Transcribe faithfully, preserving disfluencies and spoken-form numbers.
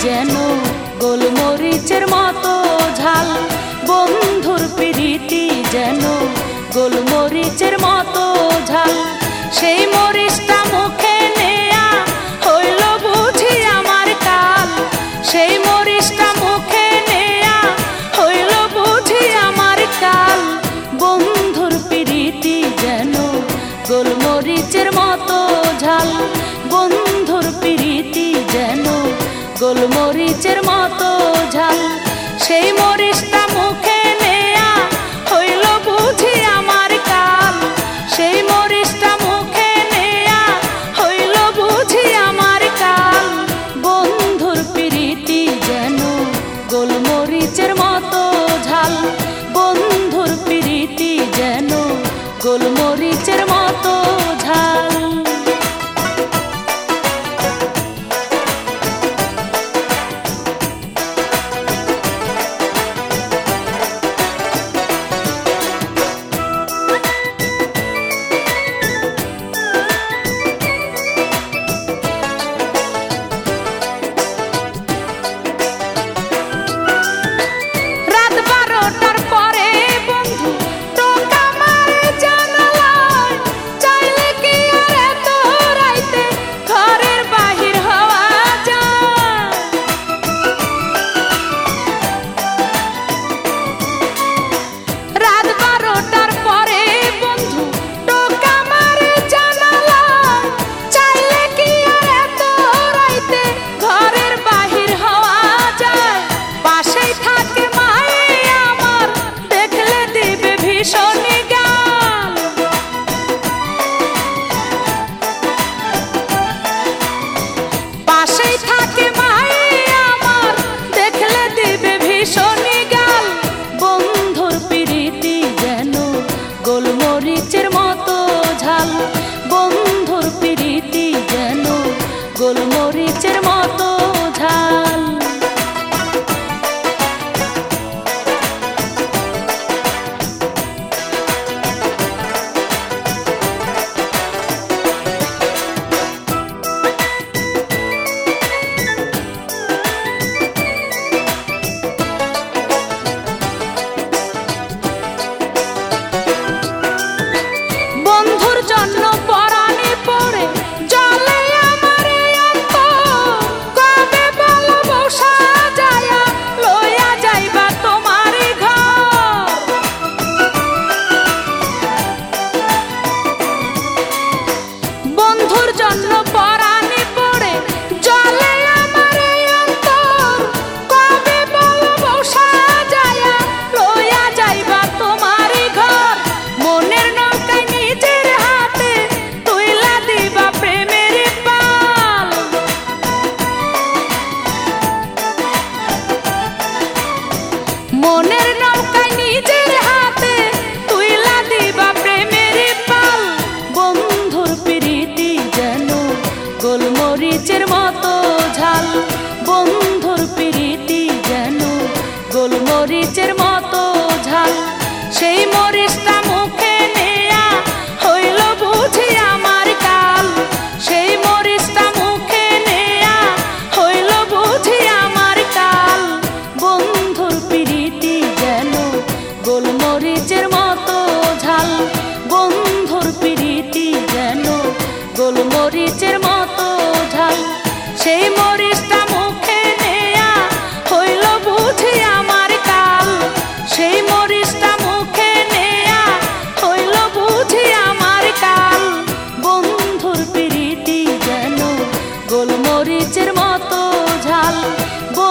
যেন গোলমরিচের মতো ঝাল। বন্ধুর প্রীতি যেন গোলমরিচের মতো ঝাল। সেই মরিচটা মুখে নেয়া হইল বুঝি আমার কাল। সেই মরিচটা মুখে নেয়া হইল বুঝি আমার কাল। বন্ধুর প্রীতি যেন গোলমরিচের মতো ঝাল। বন্ধুর প্রীতি যেন গোলমরিচের মতো ঝাল। সেই মরিচটা মুখে নেয়া হইল বুঝি আমার কাল। সেই মরিচটা মুখে নেয়া হইল বুঝি আমার কাল। বন্ধুর প্রীতি যেন গোলমরিচের মতো ঝাল। বন্ধুর প্রীতি যেন গোলমরিচের মতো ঝাল। গোলমরিচের মতো ঝাল। বন্ধুর প্রীতি যেন গোলমরিচের মতো ঝাল। বন্ধুর জন্য পরাণে পড়ে জলে আমার অন্তর। কবে ভালোবাসা যায়া লইয়া যাইবা তোমার ঘর। বন্ধুর জন্য পরাণে পড়ে জলে আমার অন্তর। কবে ভালোবাসা যায়া লইয়া যাইবা তোমার ঘর। মনের নৌকায় নিজের হাতে তুইলা দিবা প্রেমের পাল। মনের নৌকায় নিজের হাতে তুইলা দিবা প্রেমের পাল। বন্ধুর প্রীতি যেন গোলমরিচের মতো ঝাল। বন্ধুর প্রীতি যেন গোলমরিচের মতো ঝাল। সেই মরিচটা মুখে নেয়া হইল বুঝি আমার কাল। সেই মরিচটা মুখে নেয়া হইল বুঝি আমার কাল। বন্ধুর প্রীতি যেন গোলমরিচের মতো ঝাল। বন্ধুর প্রীতি যেন গোলমরিচের মতো ঝাল। সেই মরিচটা মুখে নেয়া হইল বুঝি আমার কাল। সেই মরিচটা মুখে নেয়া হইল বুঝি আমার কাল। বন্ধুর প্রীতি যেন গোলমরিচের মতো ঝাল।